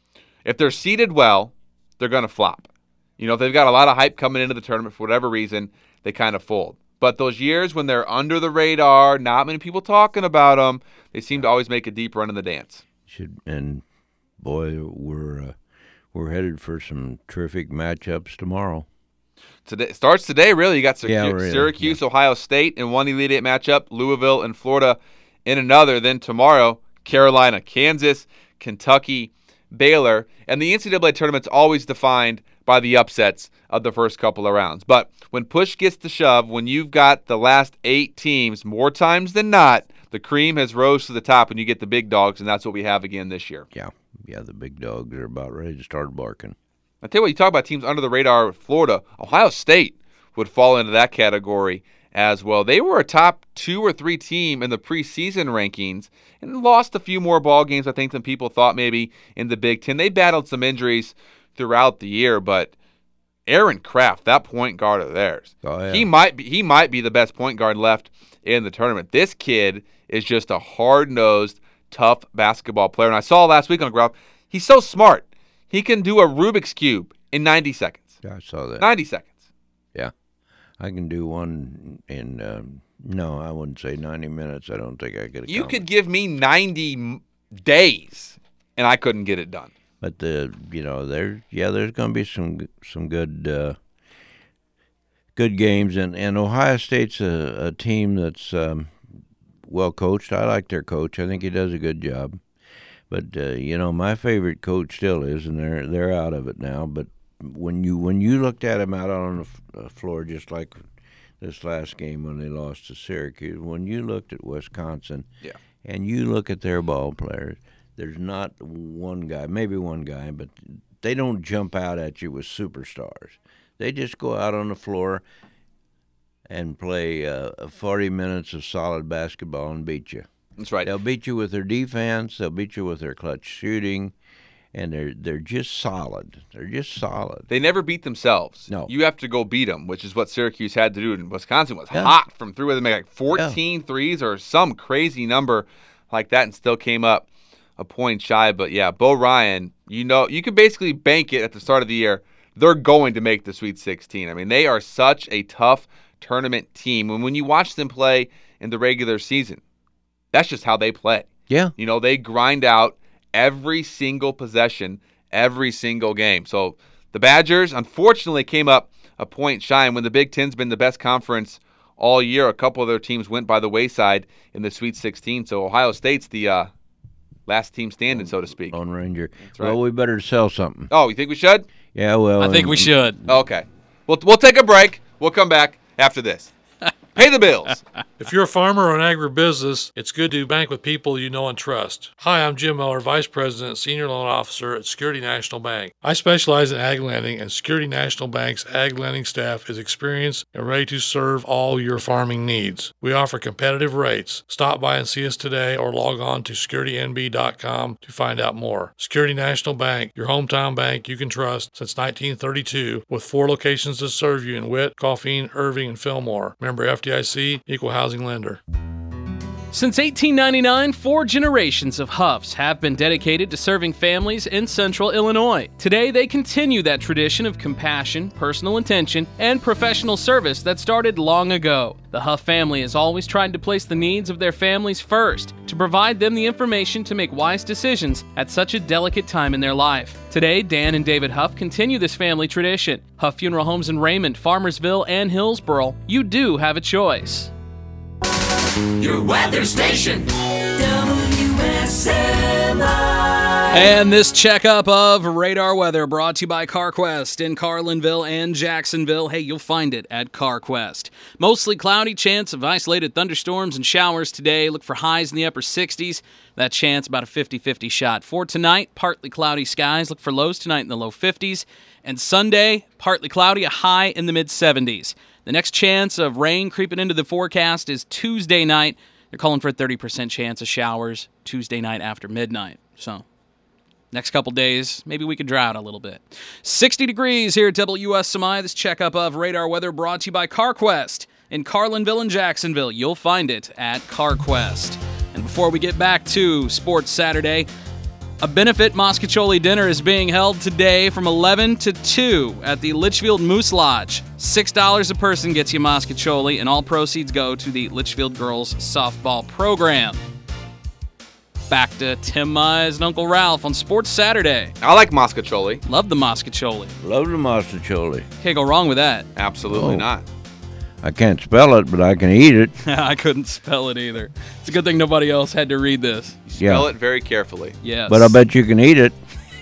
if they're seeded well, they're going to flop. You know, if they've got a lot of hype coming into the tournament for whatever reason, they kind of fold. But those years when they're under the radar, not many people talking about them, they seem to always make a deep run in the dance. Should and boy, we're uh, we're headed for some terrific matchups tomorrow. Today it starts today, really. You got Syrac- Yeah, really, Syracuse, Ohio State in one Elite Eight matchup, Louisville and Florida in another. Then tomorrow, Carolina, Kansas, Kentucky, Baylor. And the N C double A tournament's always defined by the upsets of the first couple of rounds. But when push gets to shove, when you've got the last eight teams, more times than not, the cream has rose to the top and you get the big dogs, and that's what we have again this year. Yeah, yeah, the big dogs are about ready to start barking. I tell you what, you talk about teams under the radar with Florida, Ohio State would fall into that category as well. They were a top two or three team in the preseason rankings and lost a few more ball games, I think, than people thought maybe in the Big Ten. They battled some injuries throughout the year, but Aaron Kraft, that point guard of theirs, Oh, yeah. he might be he might be the best point guard left in the tournament. This kid is just a hard-nosed, tough basketball player. And I saw last week on Ground, he's so smart. He can do a Rubik's Cube in ninety seconds. Yeah, I saw that. ninety seconds. Yeah, I can do one in. Um, no, I wouldn't say ninety minutes. I don't think I could. You accomplish. could give me ninety m- days, and I couldn't get it done. But the you know there's yeah there's going to be some some good uh, good games, and, and Ohio State's a, a team that's um, well coached. I like their coach. I think he does a good job. But uh, you know my favorite coach still is, and they're they're out of it now. But when you when you looked at him out on the f- uh, floor, just like this last game when they lost to Syracuse, when you looked at Wisconsin, Yeah. and you look at their ball players, there's not one guy, maybe one guy, but they don't jump out at you with superstars. They just go out on the floor and play uh, forty minutes of solid basketball and beat you. That's right. They'll beat you with their defense. They'll beat you with their clutch shooting, and they're they're just solid. They're just solid. They never beat themselves. No. You have to go beat them, which is what Syracuse had to do. And Wisconsin was Yeah. hot from through. They made like fourteen threes or some crazy number like that and still came up a point shy. But, yeah, Bo Ryan, you know, you could basically bank it at the start of the year. They're going to make the Sweet sixteen. I mean, they are such a tough tournament team. And when you watch them play in the regular season, that's just how they play. Yeah. You know, they grind out every single possession, every single game. So the Badgers, unfortunately, came up a point shy. And when the Big Ten's been the best conference all year, a couple of their teams went by the wayside in the Sweet sixteen. So Ohio State's the uh, last team standing, so to speak. Lone Ranger. right. Well, we better sell something. Oh, you think we should? Yeah, well. I think we um, should. Okay. We'll, we'll take a break. We'll come back after this. Pay the bills. If you're a farmer or an agribusiness, it's good to bank with people you know and trust. Hi, I'm Jim Miller, Vice President, Senior Loan Officer at Security National Bank. I specialize in ag lending, and Security National Bank's ag lending staff is experienced and ready to serve all your farming needs. We offer competitive rates. Stop by and see us today or log on to security n b dot com to find out more. Security National Bank, your hometown bank you can trust since nineteen thirty-two, with four locations to serve you in Witt, Coffeen, Irving, and Fillmore. Member F D I C, Equal Housing Lender. Since eighteen ninety-nine, four generations of Huffs have been dedicated to serving families in central Illinois. Today, they continue that tradition of compassion, personal attention, and professional service that started long ago. The Huff family has always tried to place the needs of their families first, to provide them the information to make wise decisions at such a delicate time in their life. Today, Dan and David Huff continue this family tradition. Huff Funeral Homes in Raymond, Farmersville, and Hillsboro. You do have a choice. Your weather station. W S S M I. And this checkup of radar weather brought to you by CarQuest in Carlinville and Jacksonville. Hey, you'll find it at CarQuest. Mostly cloudy, chance of isolated thunderstorms and showers today. Look for highs in the upper sixties. That chance about a fifty-fifty shot. For tonight, partly cloudy skies. Look for lows tonight in the low fifties. And Sunday, partly cloudy, a high in the mid seventies. The next chance of rain creeping into the forecast is Tuesday night. They're calling for a thirty percent chance of showers Tuesday night after midnight. So, next couple days, maybe we could dry out a little bit. sixty degrees here at W S M I. This checkup of radar weather brought to you by CarQuest in Carlinville and Jacksonville. You'll find it at CarQuest. And before we get back to Sports Saturday, a benefit Moscacholi dinner is being held today from eleven to two at the Litchfield Moose Lodge. six dollars a person gets you Moscacholi, and all proceeds go to the Litchfield Girls Softball Program. Back to Tim Mize and Uncle Ralph on Sports Saturday. I like Moscacholi. Love the Moscacholi. Love the Moscacholi. Can't go wrong with that. Absolutely Oh. not. I can't spell it, but I can eat it. I couldn't spell it either. It's a good thing nobody else had to read this. Spell Yeah. it very carefully. Yes. But I bet you can eat it.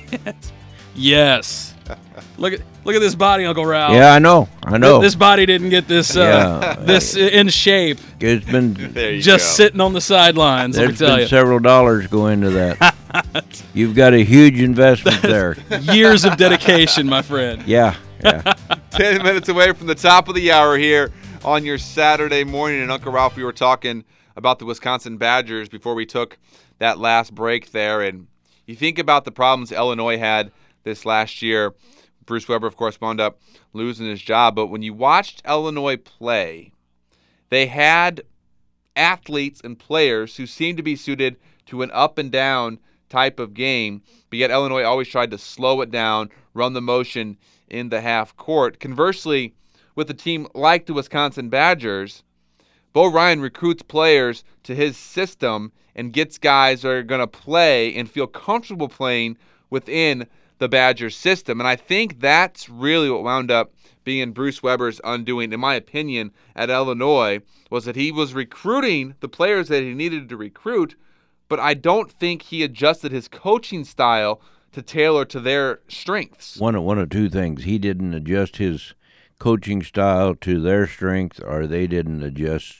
Yes. Look at look at this body, Uncle Ralph. Yeah, I know. I know. This body didn't get this uh, Yeah. this in shape. It's been There you Just go. sitting on the sidelines. Let me there's tell been you. several dollars go into that. You've got a huge investment there. Years of dedication, my friend. Yeah. Yeah. Ten minutes away from the top of the hour here on your Saturday morning. And Uncle Ralph, we were talking about the Wisconsin Badgers before we took that last break there. And you think about the problems Illinois had this last year. Bruce Weber, of course, wound up losing his job. But when you watched Illinois play, they had athletes and players who seemed to be suited to an up and down type of game, but yet Illinois always tried to slow it down, run the motion in the half court. Conversely, with a team like the Wisconsin Badgers, Bo Ryan recruits players to his system and gets guys that are going to play and feel comfortable playing within the Badgers system. And I think that's really what wound up being Bruce Weber's undoing, in my opinion, at Illinois, was that he was recruiting the players that he needed to recruit, but I don't think he adjusted his coaching style to tailor to their strengths. One of, one of two things. He didn't adjust his coaching style to their strength, or they didn't adjust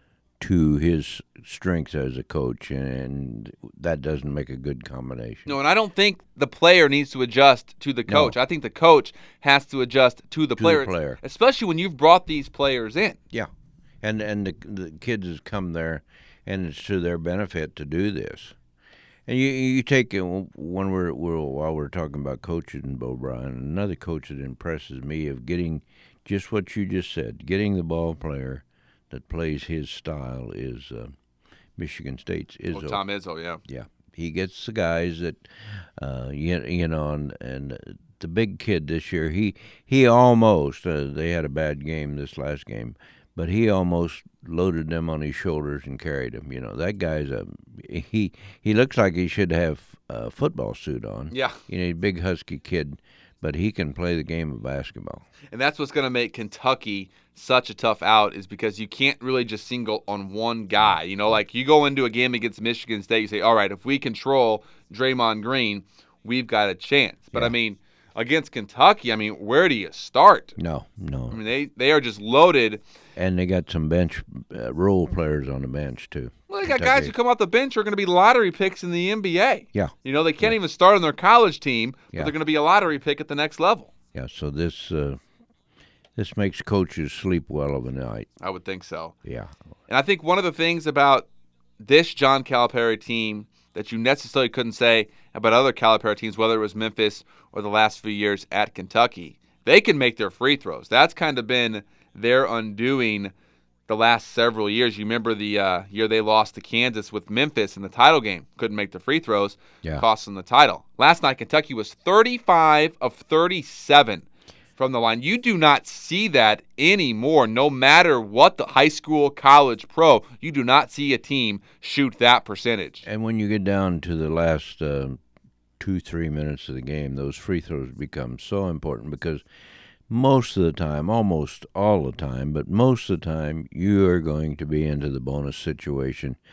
to his strengths as a coach, and that doesn't make a good combination. No, and I don't think the player needs to adjust to the coach. No. I think the coach has to adjust to the To the player, player. especially when you've brought these players in. Yeah, and and the the kids has come there, and it's to their benefit to do this. And you you take it when we're, we're while we're talking about coaches and Bo Bryan, another coach that impresses me of getting just what you just said, getting the ball player that plays his style is uh, Michigan State's Izzo. Well, Tom Izzo, yeah. Yeah, he gets the guys that, uh, you, you know, and, and the big kid this year, he he almost, uh, they had a bad game this last game, but he almost loaded them on his shoulders and carried them. You know, that guy's a, he, he looks like he should have a football suit on. Yeah. You know, a big husky kid, but he can play the game of basketball. And that's what's going to make Kentucky such a tough out, is because you can't really just single on one guy. You know, like you go into a game against Michigan State, you say, all right, if we control Draymond Green, we've got a chance. But, Yeah. I mean, against Kentucky, I mean, where do you start? No, no. I mean, they, they are just loaded. And they got some bench uh, role players on the bench, too. Well, they got Kentucky. guys who come off the bench who are going to be lottery picks in the N B A. Yeah. You know, they can't even start on their college team, but Yeah. they're going to be a lottery pick at the next level. Yeah, so this uh, this makes coaches sleep well of a night. I would think so. Yeah. And I think one of the things about this John Calipari team that you necessarily couldn't say about other Calipari teams, whether it was Memphis or the last few years at Kentucky, they can make their free throws. That's kind of been their undoing the last several years. You remember the uh, year they lost to Kansas with Memphis in the title game. Couldn't make the free throws, Yeah. cost them the title. Last night, Kentucky was thirty-five of thirty-seven from the line. You do not see that anymore, no matter what the high school, college, pro. You do not see a team shoot that percentage. And when you get down to the last uh, two, three minutes of the game, those free throws become so important because most of the time, almost all the time, but most of the time, you are going to be into the bonus situation.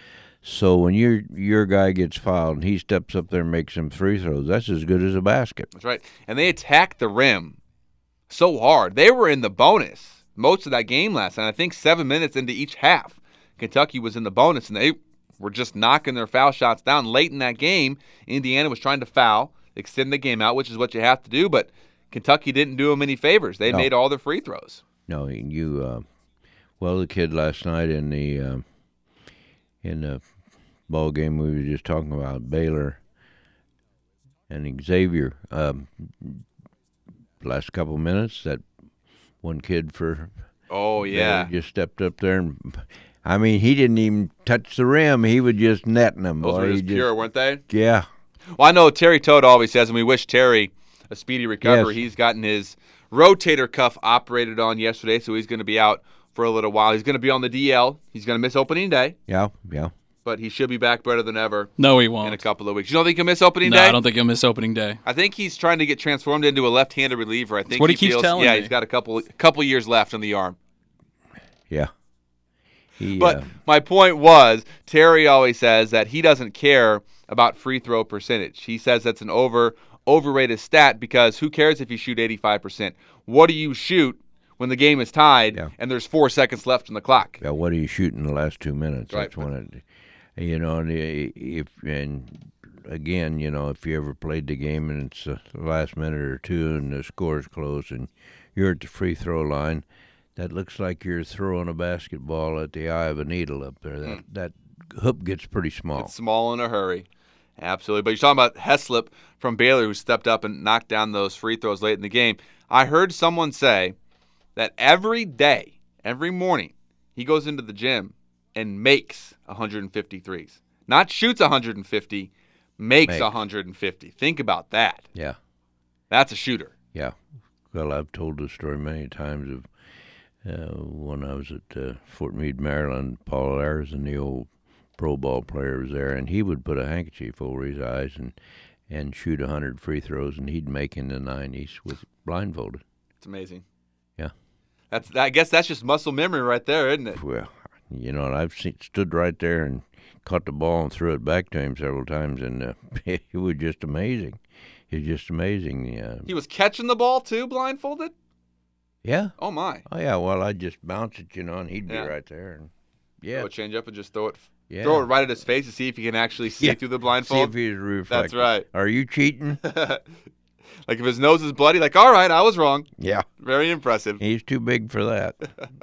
So when your your guy gets fouled and he steps up there and makes some free throws, that's as good as a basket. That's right. And they attacked the rim so hard. They were in the bonus most of that game last night. I think seven minutes into each half, Kentucky was in the bonus, and they were just knocking their foul shots down. Late in that game, Indiana was trying to foul, extend the game out, which is what you have to do, but Kentucky didn't do them any favors. They No. made all their free throws. No, you. Uh, well, the kid last night in the uh, in the ball game we were just talking about, Baylor and Xavier. Um, last couple minutes, that one kid for Oh, yeah. Baylor just stepped up there and. I mean, he didn't even touch the rim. He was just netting them. Those boy. were He just pure, weren't they? Yeah. Well, I know Terry Toad always says, and we wish Terry a speedy recovery. Yes. He's gotten his rotator cuff operated on yesterday, so he's going to be out for a little while. He's going to be on the D L. He's going to miss opening day, Yeah, yeah. but he should be back better than ever No, he in a won't. couple of weeks. You don't think he'll miss opening No, day? I don't think he'll miss opening day. I think he's trying to get transformed into a left-handed reliever. I think what he keeps feels, telling Yeah, me. he's got a couple couple years left on the arm. Yeah. He, But uh, my point was, Terry always says that he doesn't care about free throw percentage. He says that's an over overrated stat because who cares if you shoot eighty-five percent? What do you shoot when the game is tied Yeah. and there's four seconds left on the clock? yeah, what do you shoot in the last two minutes? Right. That's when it, you know, and if and again, you know, if you ever played the game and it's the last minute or two and the score's close and you're at the free throw line, that looks like you're throwing a basketball at the eye of a needle up there. That that hoop gets pretty small. It's small in a hurry. Absolutely. But you're talking about Heslop from Baylor who stepped up and knocked down those free throws late in the game. I heard someone say that every day, every morning, he goes into the gym and makes one hundred fifty threes. Not shoots one hundred fifty, makes, Makes. one hundred fifty. Think about that. Yeah, That's a shooter. yeah. Well, I've told this story many times of uh, when I was at uh, Fort Meade, Maryland. Paul Ayers and the old pro ball player was there, and he would put a handkerchief over his eyes and and shoot a hundred free throws, and he'd make in the nineties with blindfolded. It's amazing. Yeah. That's. I guess that's just muscle memory right there, isn't it? Well, you know, and I've seen, stood right there and caught the ball and threw it back to him several times, and uh, it was just amazing. It was just amazing. Uh, He was catching the ball too, blindfolded? yeah. Oh, my. Oh yeah. Well, I'd just bounce it, you know, and he'd be Yeah. right there. And yeah. Throw a change up and just throw it Yeah. throw it right at his face to see if he can actually see Yeah. through the See blindfold. if he's reflecting. That's right. Are you cheating? Like if his nose is bloody, like, all right, I was wrong. Yeah. Very impressive. He's too big for that.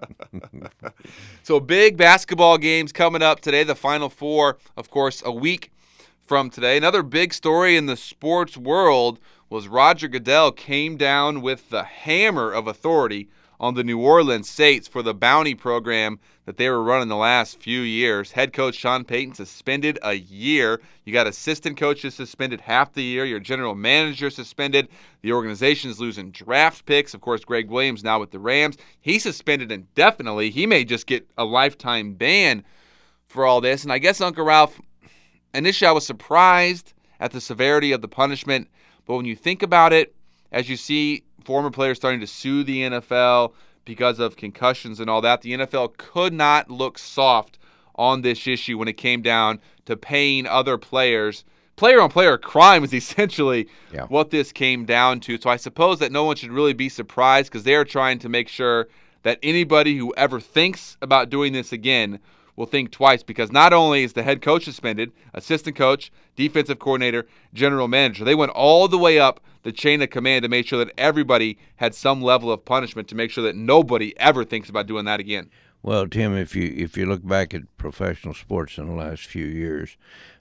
So big basketball games coming up today. The Final Four, of course, a week from today. Another big story in the sports world was Roger Goodell came down with the hammer of authority on the New Orleans Saints for the bounty program that they were running the last few years. Head coach Sean Payton suspended a year. You got assistant coaches suspended half the year. Your general manager suspended. The organization is losing draft picks. Of course, Greg Williams now with the Rams. He's suspended indefinitely. He may just get a lifetime ban for all this. And I guess, Uncle Ralph, initially I was surprised at the severity of the punishment. But when you think about it, as you see former players starting to sue the N F L because of concussions and all that, the N F L could not look soft on this issue when it came down to paying other players. Player-on-player crime is essentially Yeah. what this came down to. So I suppose that no one should really be surprised because they're trying to make sure that anybody who ever thinks about doing this again will think twice, because not only is the head coach suspended, assistant coach, defensive coordinator, general manager, they went all the way up the chain of command to make sure that everybody had some level of punishment to make sure that nobody ever thinks about doing that again. Well, Tim, if you if you look back at professional sports in the last few years,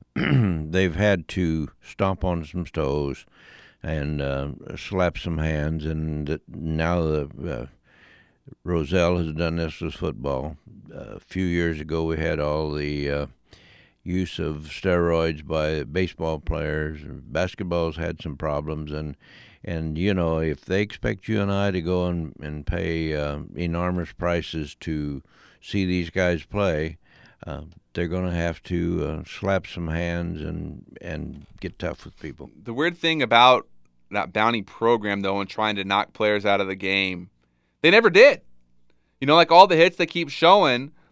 they've had to stomp on some toes and uh, slap some hands, and that now the uh, Roselle has done this with football. Uh, a few years ago, we had all the uh, use of steroids by baseball players. Basketball's had some problems, and and you know, if they expect you and I to go and and pay uh, enormous prices to see these guys play, uh, they're going to have to uh, slap some hands and and get tough with people. The weird thing about that bounty program, though, and trying to knock players out of the game, they never did. You know, like all the hits they keep showing,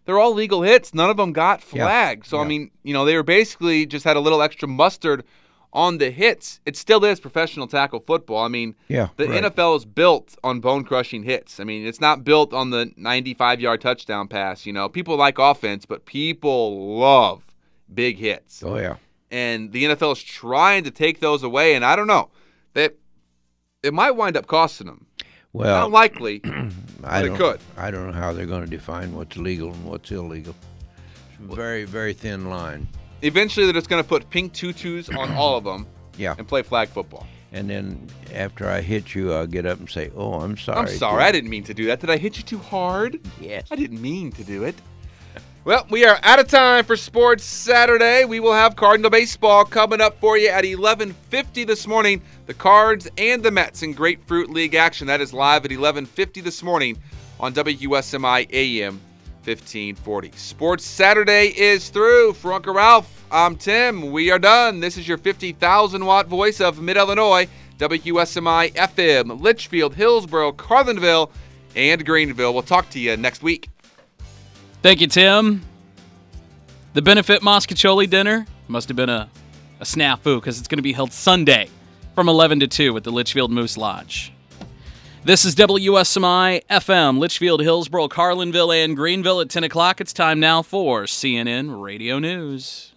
they're all legal hits. None of them got Yeah. flagged. So, I Yeah. mean, you know, they were basically just had a little extra mustard on the hits. It still is professional tackle football. I mean, Yeah, the right. N F L is built on bone-crushing hits. I mean, it's not built on the ninety-five-yard touchdown pass. You know, people like offense, but people love big hits. Oh, yeah. And the N F L is trying to take those away, and I don't know. They, it might wind up costing them. Well, Not likely, I but it don't, could. I don't know how they're going to define what's legal and what's illegal. It's a very, very thin line. Eventually, they're just going to put pink tutus on all of them Yeah. and play flag football. And then after I hit you, I'll get up and say, "Oh, I'm sorry." I'm sorry, I didn't mean to do that. Did I hit you too hard? Yes. I didn't mean to do it. Well, we are out of time for Sports Saturday. We will have Cardinal baseball coming up for you at eleven fifty this morning. The Cards and the Mets in Grapefruit League action. That is live at eleven fifty this morning on W S M I A M fifteen forty. Sports Saturday is through. For Uncle Ralph, I'm Tim. We are done. This is your fifty thousand watt voice of Mid-Illinois, W S M I F M, Litchfield, Hillsboro, Carlinville, and Greenville. We'll talk to you next week. Thank you, Tim. The benefit Moscacholi dinner must have been a, a snafu because it's going to be held Sunday from eleven to two at the Litchfield Moose Lodge. This is W S M I F M, Litchfield, Hillsboro, Carlinville, and Greenville at ten o'clock. It's time now for C N N Radio News.